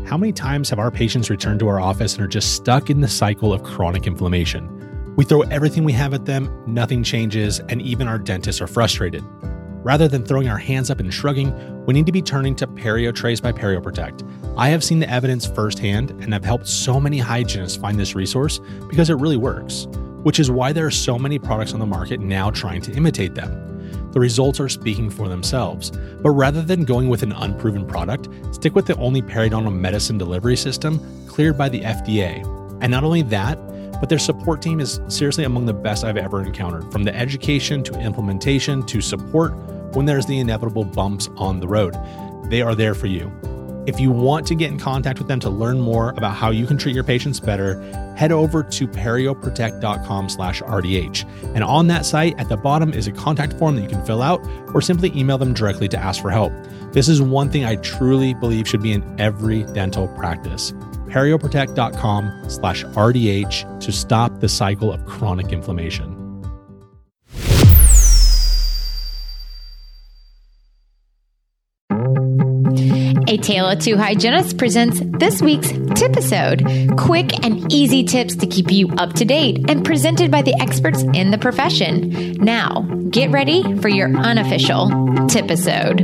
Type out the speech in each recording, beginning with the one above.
How many times have our patients returned to our office and are just stuck in the cycle of chronic inflammation? We throw everything we have at them, nothing changes, and even our dentists are frustrated. Rather than throwing our hands up and shrugging, we need to be turning to PerioTrace by PerioProtect. I have seen the evidence firsthand and have helped so many hygienists find this resource because it really works, which is why there are so many products on the market now trying to imitate them. The results are speaking for themselves, but rather than going with an unproven product, stick with the only periodontal medicine delivery system cleared by the FDA. And not only that, but their support team is seriously among the best I've ever encountered, from the education to implementation to support when there's the inevitable bumps on the road. They are there for you. If you want to get in contact with them to learn more about how you can treat your patients better, head over to perioprotect.com/RDH. And on that site, at the bottom is a contact form that you can fill out or simply email them directly to ask for help. This is one thing I truly believe should be in every dental practice. perioprotect.com/RDH to stop the cycle of chronic inflammation. A Tale of Two Hygienists presents this week's Tipisode. Quick and easy tips to keep you up to date and presented by the experts in the profession. Now, get ready for your unofficial Tipisode.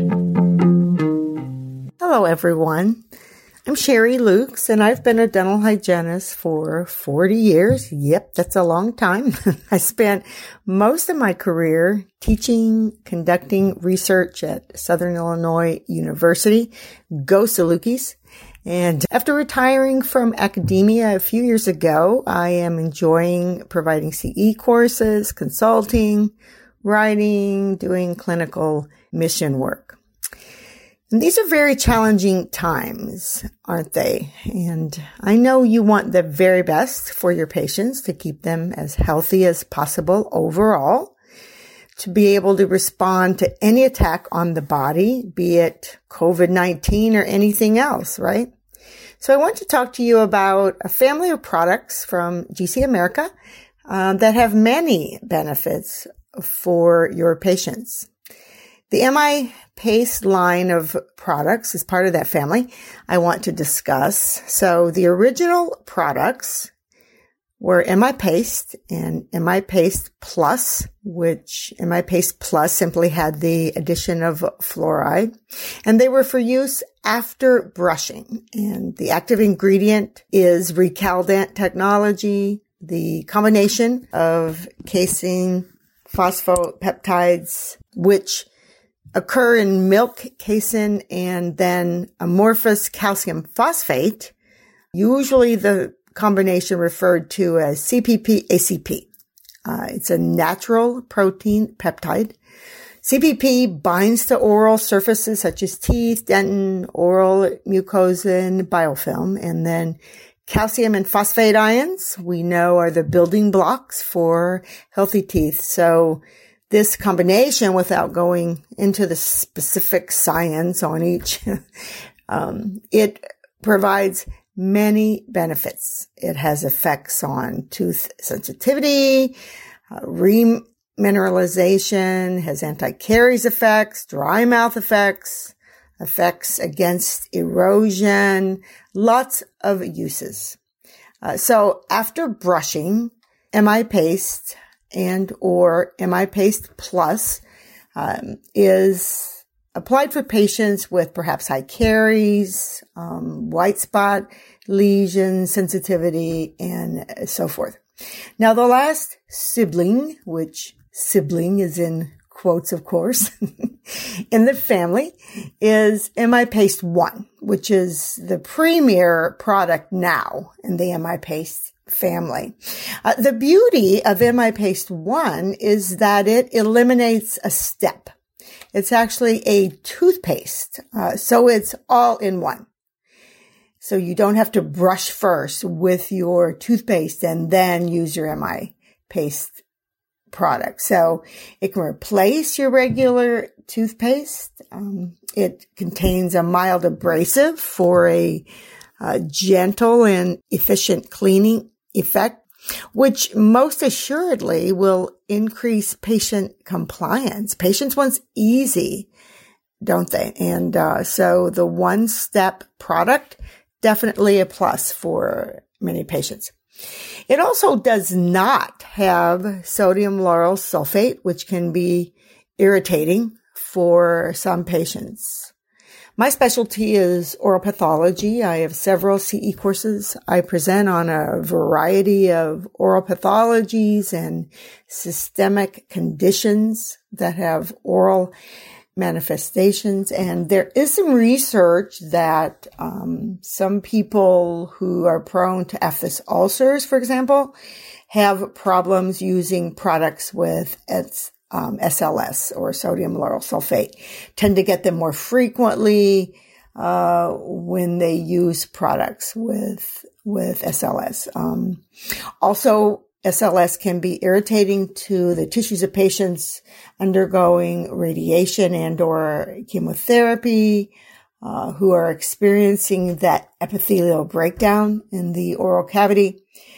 Hello, everyone. I'm Sherry Lukes, and I've been a dental hygienist for 40 years. Yep, that's a long time. I spent most of my career teaching, conducting research at Southern Illinois University. Go Salukis. And after retiring from academia a few years ago, I am enjoying providing CE courses, consulting, writing, doing clinical mission work. And these are very challenging times, aren't they? And I know you want the very best for your patients to keep them as healthy as possible overall, to be able to respond to any attack on the body, be it COVID-19 or anything else, right? So I want to talk to you about a family of products from GC America that have many benefits for your patients. The MI Paste line of products is part of that family I want to discuss. So the original products were MI Paste and MI Paste Plus, which MI Paste Plus simply had the addition of fluoride, and they were for use after brushing. And the active ingredient is Recaldent technology, the combination of casein phosphopeptides, which occur in milk, casein, and then amorphous calcium phosphate, usually the combination referred to as CPP-ACP. It's a natural protein peptide. CPP binds to oral surfaces such as teeth, dentin, oral mucosa, and biofilm. And then calcium and phosphate ions, we know, are the building blocks for healthy teeth. So this combination, without going into the specific science on each, it provides many benefits. It has effects on tooth sensitivity, remineralization, has anti-caries effects, dry mouth effects, effects against erosion, lots of uses. So after brushing, MI Paste and or MI Paste Plus is applied for patients with perhaps high caries, white spot lesions, sensitivity, and so forth. Now, the last sibling, which sibling is in quotes, of course, in the family, is MI Paste 1, which is the premier product now in the MI Paste family. The beauty of MI Paste 1 is that it eliminates a step. It's actually a toothpaste, so it's all in one. So you don't have to brush first with your toothpaste and then use your MI Paste product. So it can replace your regular toothpaste. It contains a mild abrasive for a gentle and efficient cleaning effect, which most assuredly will increase patient compliance. Patients want easy, don't they? And so the one-step product definitely a plus for many patients. It also does not have sodium lauryl sulfate, which can be irritating for some patients. My specialty is oral pathology. I have several CE courses. I present on a variety of oral pathologies and systemic conditions that have oral manifestations. And there is some research that some people who are prone to aphthous ulcers, for example, have problems using products with SLS or sodium lauryl sulfate, tend to get them more frequently when they use products with SLS. Also, SLS can be irritating to the tissues of patients undergoing radiation and or chemotherapy, who are experiencing that epithelial breakdown in the oral cavity.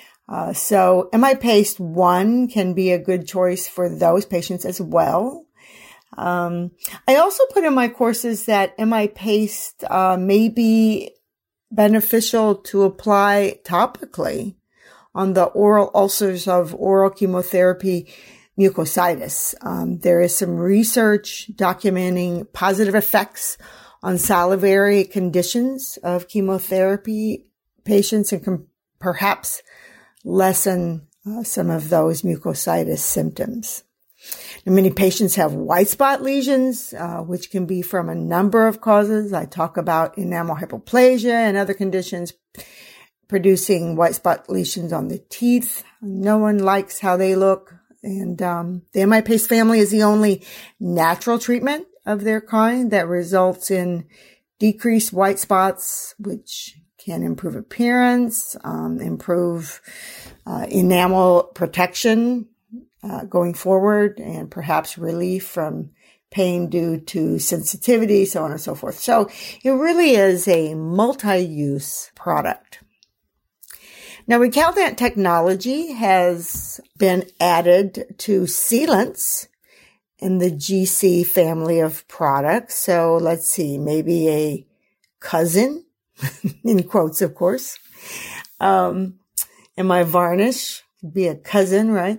So MI-Paste 1 can be a good choice for those patients as well. I also put in my courses that MI-Paste may be beneficial to apply topically on the oral ulcers of oral chemotherapy mucositis. There is some research documenting positive effects on salivary conditions of chemotherapy patients and can perhaps lessen some of those mucositis symptoms. And many patients have white spot lesions, which can be from a number of causes. I talk about enamel hypoplasia and other conditions producing white spot lesions on the teeth. No one likes how they look. And the MI-Paste family is the only natural treatment of their kind that results in decreased white spots, which can improve appearance, improve enamel protection going forward, and perhaps relief from pain due to sensitivity, so on and so forth. So it really is a multi-use product. Now, Recaldant technology has been added to sealants in the GC family of products. So let's see, maybe a cousin, in quotes, of course. And my varnish would be a cousin, right?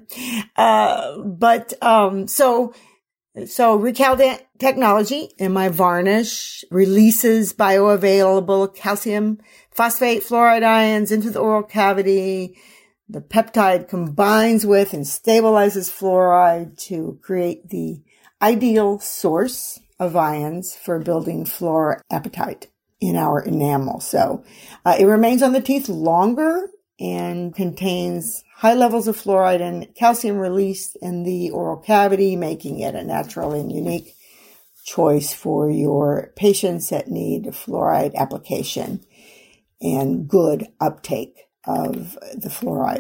So Recaldant technology in my varnish releases bioavailable calcium phosphate fluoride ions into the oral cavity. The peptide combines with and stabilizes fluoride to create the ideal source of ions for building fluorapatite in our enamel. So it remains on the teeth longer and contains high levels of fluoride and calcium released in the oral cavity, making it a natural and unique choice for your patients that need fluoride application and good uptake of the fluoride.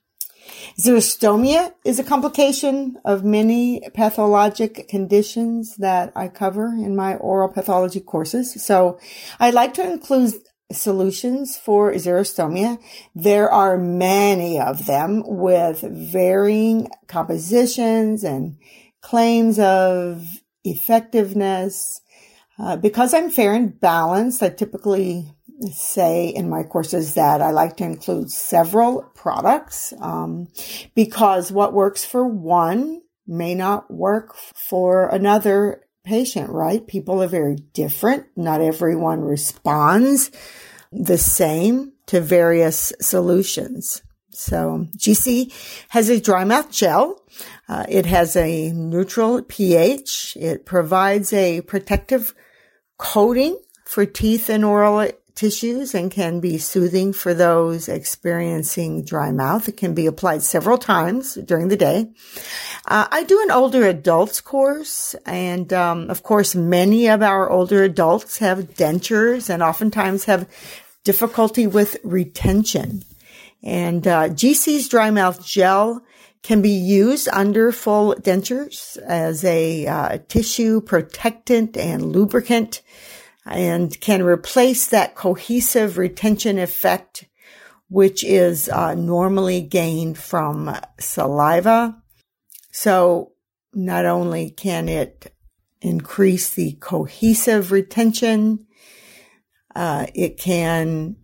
Xerostomia is a complication of many pathologic conditions that I cover in my oral pathology courses. So I like to include solutions for xerostomia. There are many of them with varying compositions and claims of effectiveness. Because I'm fair and balanced, I typically say in my courses that I like to include several products, because what works for one may not work for another patient, right? People are very different. Not everyone responds the same to various solutions. So GC has a dry mouth gel. It has a neutral pH. It provides a protective coating for teeth and oral tissues and can be soothing for those experiencing dry mouth. It can be applied several times during the day. I do an older adults course, and of course, many of our older adults have dentures and oftentimes have difficulty with retention. And GC's dry mouth gel can be used under full dentures as a tissue protectant and lubricant, and can replace that cohesive retention effect, which is normally gained from saliva. So not only can it increase the cohesive retention, it can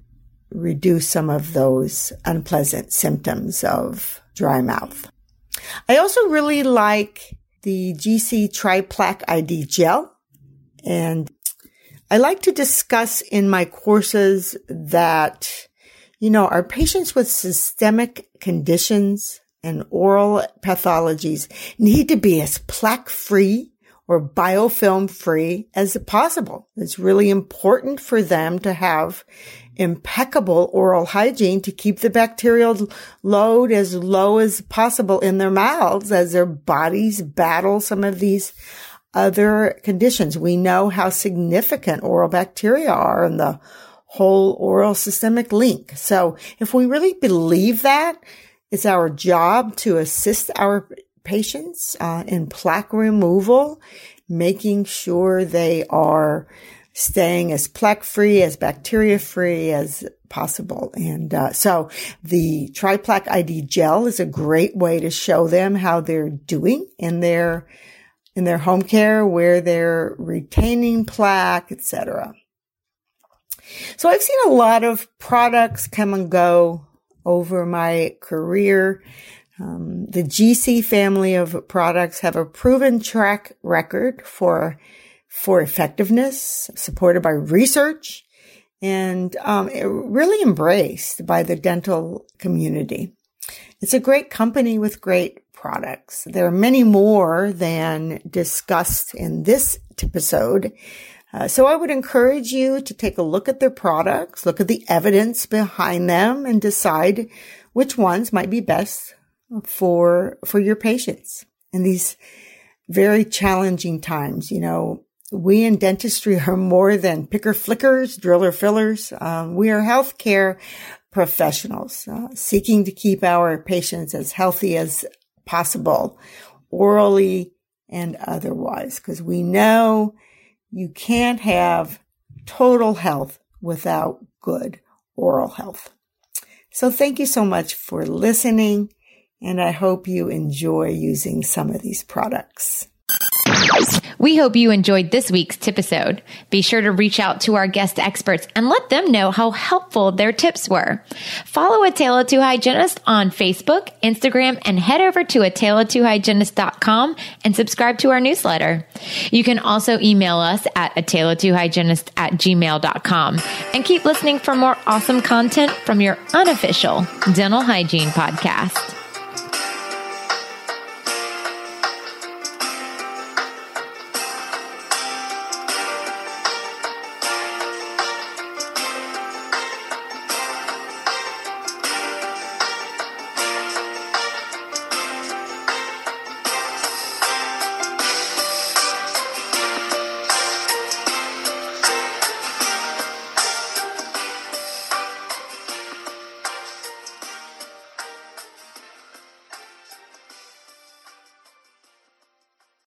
reduce some of those unpleasant symptoms of dry mouth. I also really like the GC Tri-Plaque ID gel, and I like to discuss in my courses that, our patients with systemic conditions and oral pathologies need to be as plaque-free or biofilm-free as possible. It's really important for them to have impeccable oral hygiene to keep the bacterial load as low as possible in their mouths as their bodies battle some of these other conditions. We know how significant oral bacteria are in the whole oral systemic link. So if we really believe that, it's our job to assist our patients in plaque removal, making sure they are staying as plaque-free, as bacteria-free as possible. And so the Tri-Plaque ID gel is a great way to show them how they're doing in their home care, where they're retaining plaque, etc. So I've seen a lot of products come and go over my career. The GC family of products have a proven track record for effectiveness, supported by research, and really embraced by the dental community. It's a great company with great products. There are many more than discussed in this episode. So I would encourage you to take a look at their products, look at the evidence behind them, and decide which ones might be best for your patients in these very challenging times. We in dentistry are more than picker flickers, driller fillers. We are healthcare professionals seeking to keep our patients as healthy as possible, orally and otherwise, because we know you can't have total health without good oral health. So thank you so much for listening, and I hope you enjoy using some of these products. We hope you enjoyed this week's Tipisode. Be sure to reach out to our guest experts and let them know how helpful their tips were. Follow A Tale of Two Hygienists on Facebook, Instagram, and head over to ataleoftwohygienist.com and subscribe to our newsletter. You can also email us at ataleoftwohygienist@gmail.com and keep listening for more awesome content from your unofficial dental hygiene podcast.